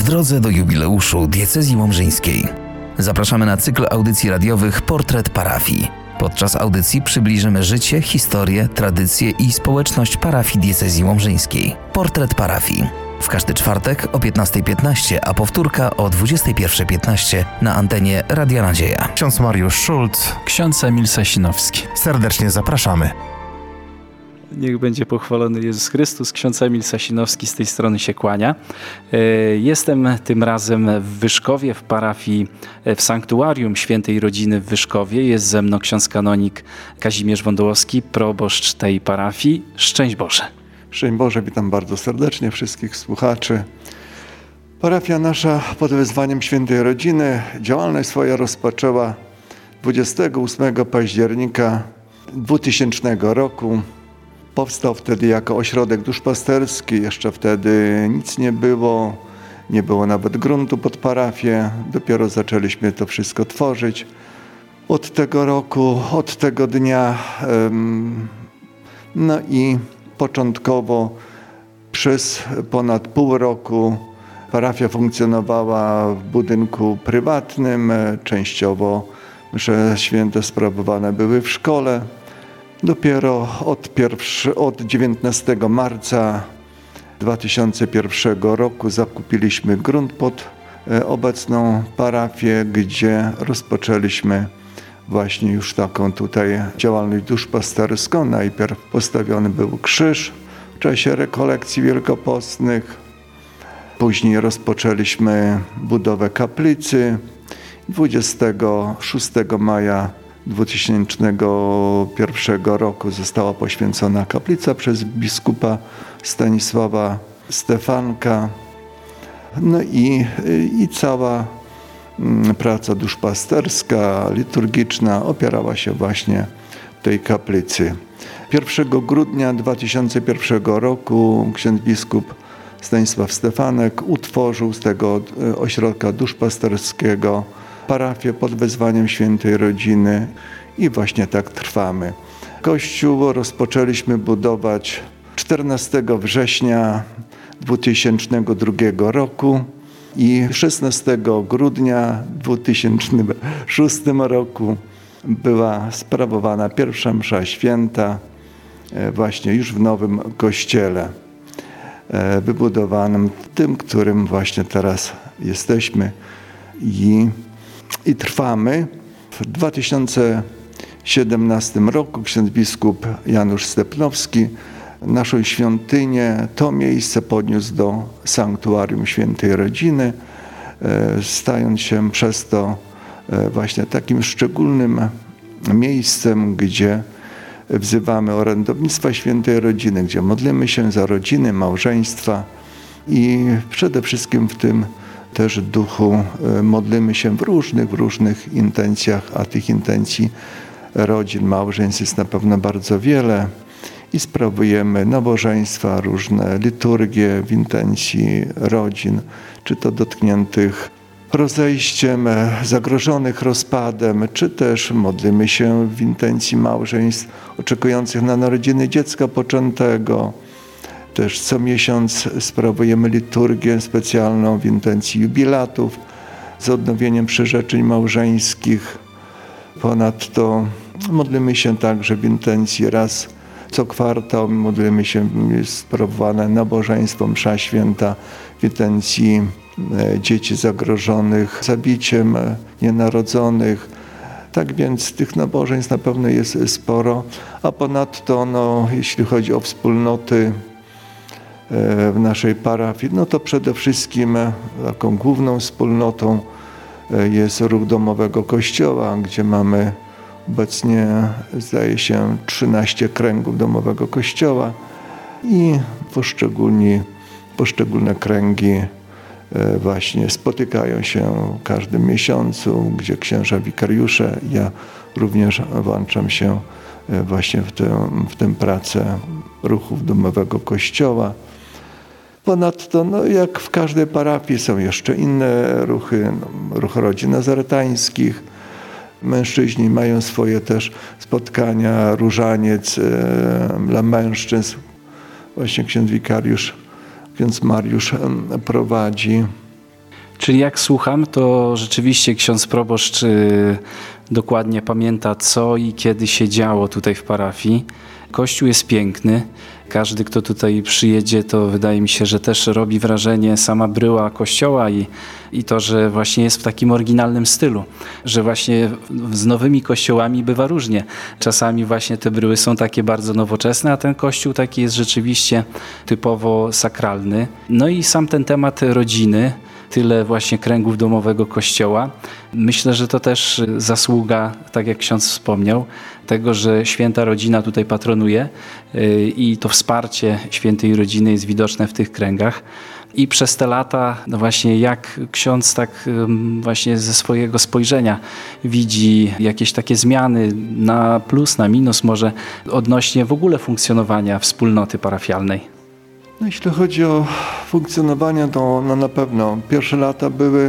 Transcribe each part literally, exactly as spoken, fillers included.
drodze do jubileuszu diecezji łomżyńskiej. Zapraszamy na cykl audycji radiowych Portret Parafii. Podczas audycji przybliżymy życie, historię, tradycje i społeczność parafii diecezji łomżyńskiej. Portret Parafii. W każdy czwartek o piętnasta piętnaście, a powtórka o dwudziesta pierwsza piętnaście na antenie Radia Nadzieja. Ksiądz Mariusz Szulc, ksiądz Emil Sasinowski. Serdecznie zapraszamy. Niech będzie pochwalony Jezus Chrystus. Ksiądz Emil Sasinowski z tej strony się kłania. Jestem tym razem w Wyszkowie, w parafii, w sanktuarium Świętej Rodziny w Wyszkowie. Jest ze mną ksiądz kanonik Kazimierz Wądołowski, proboszcz tej parafii. Szczęść Boże. Szczęść Boże, witam bardzo serdecznie wszystkich słuchaczy. Parafia nasza pod wezwaniem Świętej Rodziny działalność swoją rozpoczęła dwudziestego ósmego października dwutysięcznego roku. Powstał wtedy jako ośrodek duszpasterski, jeszcze wtedy nic nie było, nie było nawet gruntu pod parafię, dopiero zaczęliśmy to wszystko tworzyć. Od tego roku, od tego dnia, no i początkowo przez ponad pół roku parafia funkcjonowała w budynku prywatnym, częściowo msze święte sprawowane były w szkole. Dopiero od, pierwszy, od dziewiętnastego marca dwa tysiące pierwszego roku zakupiliśmy grunt pod obecną parafię, gdzie rozpoczęliśmy właśnie już taką tutaj działalność duszpasterską. Najpierw postawiony był krzyż w czasie rekolekcji wielkopostnych. Później rozpoczęliśmy budowę kaplicy. dwudziestego szóstego maja dwa tysiące pierwszego roku została poświęcona kaplica przez biskupa Stanisława Stefanka. No i, i cała praca duszpasterska, liturgiczna opierała się właśnie w tej kaplicy. pierwszego grudnia dwa tysiące pierwszego roku ksiądz biskup Stanisław Stefanek utworzył z tego ośrodka duszpasterskiego parafię pod wezwaniem Świętej Rodziny i właśnie tak trwamy. Kościół rozpoczęliśmy budować czternastego września dwutysięcznego drugiego roku i szesnastego grudnia dwa tysiące szóstego roku była sprawowana pierwsza msza święta właśnie już w nowym kościele wybudowanym, tym, którym właśnie teraz jesteśmy i, i trwamy. W dwa tysiące siedemnastym roku ksiądz biskup Janusz Stepnowski naszą świątynię, to miejsce podniósł do sanktuarium Świętej Rodziny, stając się przez to właśnie takim szczególnym miejscem, gdzie wzywamy orędownictwa Świętej Rodziny, gdzie modlimy się za rodziny, małżeństwa i przede wszystkim w tym też duchu modlimy się w różnych, w różnych intencjach, a tych intencji rodzin, małżeństw jest na pewno bardzo wiele i sprawujemy nabożeństwa, różne liturgie w intencji rodzin, czy to dotkniętych rozejściem, zagrożonych rozpadem, czy też modlimy się w intencji małżeństw oczekujących na narodziny dziecka poczętego. Też co miesiąc sprawujemy liturgię specjalną w intencji jubilatów z odnowieniem przyrzeczeń małżeńskich. Ponadto modlimy się także w intencji raz co kwartał, modlimy się, jest sprawowane nabożeństwo, msza święta w intencji dzieci zagrożonych zabiciem, nienarodzonych. Tak więc tych nabożeństw na pewno jest sporo, a ponadto no, jeśli chodzi o wspólnoty w naszej parafii, no to przede wszystkim taką główną wspólnotą jest ruch domowego kościoła, gdzie mamy obecnie, zdaje się, trzynaście kręgów domowego kościoła i poszczególni, poszczególne kręgi właśnie spotykają się w każdym miesiącu, gdzie księża wikariusze, ja również włączam się właśnie w tę, w tę pracę ruchów domowego kościoła. Ponadto, no, jak w każdej parafii są jeszcze inne ruchy, no, ruch rodzin nazaretańskich. Mężczyźni mają swoje też spotkania, różaniec e, dla mężczyzn. Właśnie ksiądz wikariusz, ksiądz Mariusz prowadzi. Czyli jak słucham, to rzeczywiście ksiądz proboszcz y, dokładnie pamięta, co i kiedy się działo tutaj w parafii. Kościół jest piękny. Każdy, kto tutaj przyjedzie, to wydaje mi się, że też robi wrażenie sama bryła kościoła i, i to, że właśnie jest w takim oryginalnym stylu, że właśnie z nowymi kościołami bywa różnie. Czasami właśnie te bryły są takie bardzo nowoczesne, a ten kościół taki jest rzeczywiście typowo sakralny. No i sam ten temat rodziny, tyle właśnie kręgów domowego kościoła. Myślę, że to też zasługa, tak jak ksiądz wspomniał, tego, że święta rodzina tutaj patronuje i to wsparcie świętej rodziny jest widoczne w tych kręgach. I przez te lata, no właśnie jak ksiądz tak właśnie ze swojego spojrzenia widzi jakieś takie zmiany na plus, na minus może odnośnie w ogóle funkcjonowania wspólnoty parafialnej. No, jeśli chodzi o funkcjonowanie, to no na pewno pierwsze lata były,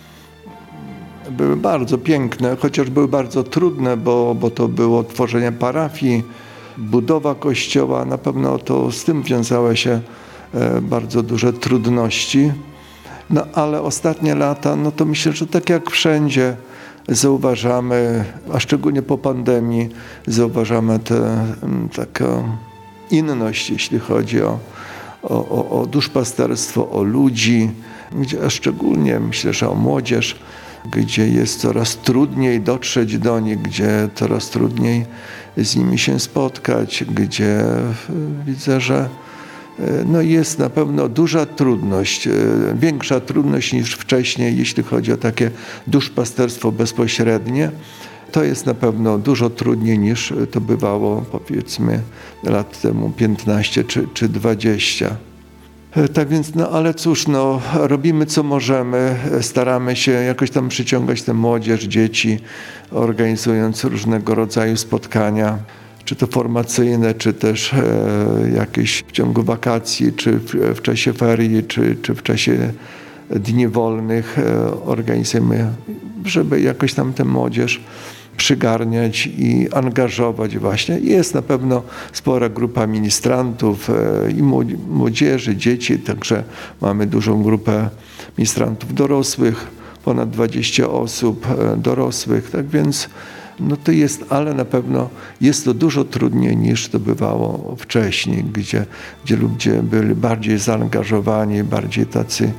były bardzo piękne, chociaż były bardzo trudne, bo, bo to było tworzenie parafii, budowa kościoła. Na pewno to z tym wiązały się e, bardzo duże trudności. No ale ostatnie lata, no to myślę, że tak jak wszędzie zauważamy, a szczególnie po pandemii, zauważamy tę taką inność, jeśli chodzi o O, o, o duszpasterstwo, o ludzi, gdzie, a szczególnie myślę, że o młodzież, gdzie jest coraz trudniej dotrzeć do nich, gdzie coraz trudniej z nimi się spotkać, gdzie widzę, że no jest na pewno duża trudność, większa trudność niż wcześniej, jeśli chodzi o takie duszpasterstwo bezpośrednie. To jest na pewno dużo trudniej niż to bywało, powiedzmy, lat temu piętnaście czy, czy dwadzieścia. Tak więc, no ale cóż, no robimy co możemy, staramy się jakoś tam przyciągać tę młodzież, dzieci, organizując różnego rodzaju spotkania, czy to formacyjne, czy też e, jakieś w ciągu wakacji, czy w, w czasie ferii, czy, czy w czasie dni wolnych e, organizujemy, żeby jakoś tam tę młodzież przygarniać i angażować właśnie. Jest na pewno spora grupa ministrantów i młodzieży, dzieci, także mamy dużą grupę ministrantów dorosłych, ponad dwadzieścia osób dorosłych, tak więc no to jest, ale na pewno jest to dużo trudniej niż to bywało wcześniej, gdzie, gdzie ludzie byli bardziej zaangażowani, bardziej tacy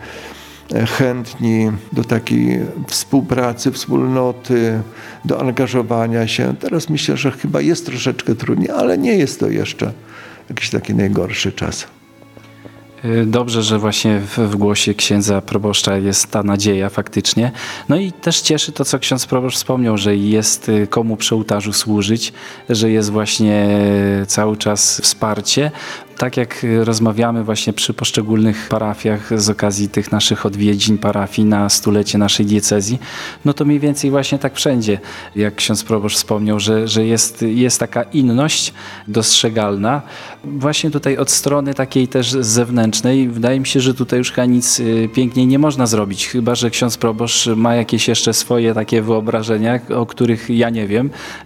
chętni do takiej współpracy, wspólnoty, do angażowania się. Teraz myślę, że chyba jest troszeczkę trudniej, ale nie jest to jeszcze jakiś taki najgorszy czas. Dobrze, że właśnie w, w głosie księdza proboszcza jest ta nadzieja faktycznie. No i też cieszy to, co ksiądz proboszcz wspomniał, że jest komu przy ołtarzu służyć, że jest właśnie cały czas wsparcie. Tak jak rozmawiamy właśnie przy poszczególnych parafiach z okazji tych naszych odwiedzin parafii na stulecie naszej diecezji, no to mniej więcej właśnie tak wszędzie, jak ksiądz proboszcz wspomniał, że, że jest, jest taka inność dostrzegalna. Właśnie tutaj od strony takiej też zewnętrznej, wydaje mi się, że tutaj już chyba nic piękniej nie można zrobić, chyba że ksiądz proboszcz ma jakieś jeszcze swoje takie wyobrażenia, o których ja nie wiem,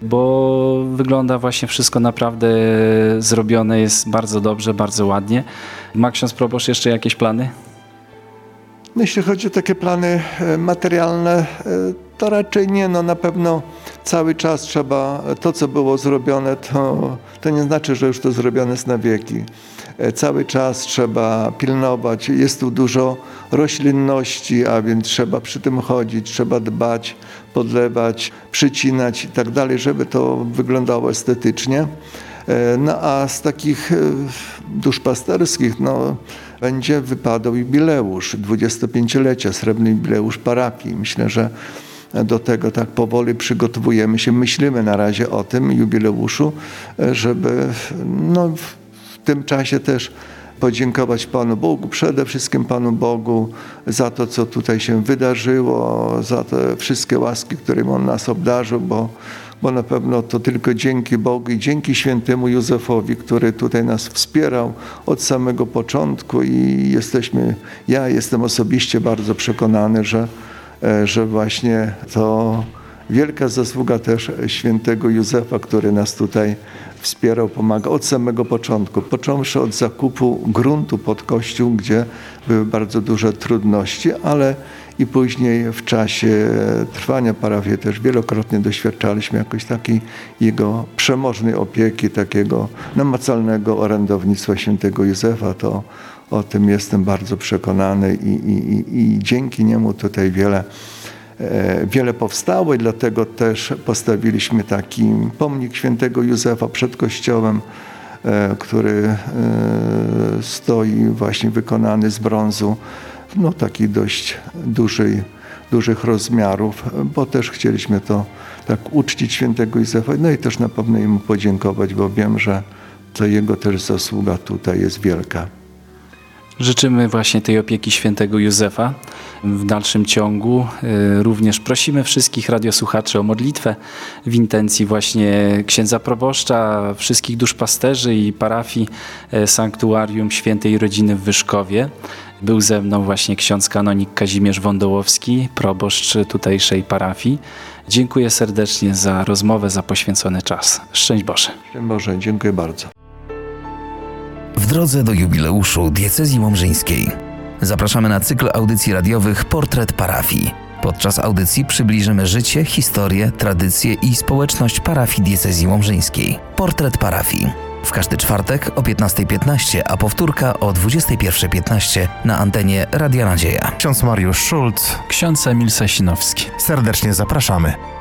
bo wygląda właśnie wszystko naprawdę zrobione jest bardzo dobrze, bardzo ładnie. Ma ksiądz proboszcz jeszcze jakieś plany? No, jeśli chodzi o takie plany materialne, to raczej nie. No, na pewno cały czas trzeba, to co było zrobione, to, to nie znaczy, że już to zrobione jest na wieki. Cały czas trzeba pilnować. Jest tu dużo roślinności, a więc trzeba przy tym chodzić, trzeba dbać, podlewać, przycinać i tak dalej, żeby to wyglądało estetycznie. No a z takich duszpasterskich no, będzie wypadał jubileusz, dwudziestopięciolecia, srebrny jubileusz parafii. Myślę, że do tego tak powoli przygotowujemy się, myślimy na razie o tym jubileuszu, żeby no, w tym czasie też podziękować Panu Bogu, przede wszystkim Panu Bogu za to, co tutaj się wydarzyło, za te wszystkie łaski, którymi On nas obdarzył, bo bo na pewno to tylko dzięki Bogu i dzięki świętemu Józefowi, który tutaj nas wspierał od samego początku i jesteśmy, ja jestem osobiście bardzo przekonany, że, że właśnie to wielka zasługa też świętego Józefa, który nas tutaj wspierał, pomagał od samego początku, począwszy od zakupu gruntu pod kościół, gdzie były bardzo duże trudności, ale i później w czasie trwania parafii też wielokrotnie doświadczaliśmy jakoś takiej jego przemożnej opieki, takiego namacalnego orędownictwa świętego Józefa. To o tym jestem bardzo przekonany i, i, i dzięki niemu tutaj wiele, wiele powstało i dlatego też postawiliśmy taki pomnik świętego Józefa przed kościołem, który stoi właśnie wykonany z brązu, no taki dość dużej, dużych rozmiarów, bo też chcieliśmy to tak uczcić świętego Józefa, no i też na pewno jemu podziękować, bo wiem, że to jego też zasługa tutaj jest wielka. Życzymy właśnie tej opieki świętego Józefa. W dalszym ciągu y, również prosimy wszystkich radiosłuchaczy o modlitwę w intencji właśnie księdza proboszcza, wszystkich duszpasterzy i parafii y, Sanktuarium Świętej Rodziny w Wyszkowie. Był ze mną właśnie ksiądz kanonik Kazimierz Wądołowski, proboszcz tutejszej parafii. Dziękuję serdecznie za rozmowę, za poświęcony czas. Szczęść Boże. Szczęść Boże, dziękuję bardzo. W drodze do jubileuszu diecezji łomżyńskiej zapraszamy na cykl audycji radiowych Portret Parafii. Podczas audycji przybliżymy życie, historię, tradycje i społeczność parafii diecezji łomżyńskiej. Portret Parafii. W każdy czwartek o piętnasta piętnaście, a powtórka o dwudziesta pierwsza piętnaście na antenie Radia Nadzieja. Ksiądz Mariusz Szulc. Ksiądz Emil Sasinowski. Serdecznie zapraszamy.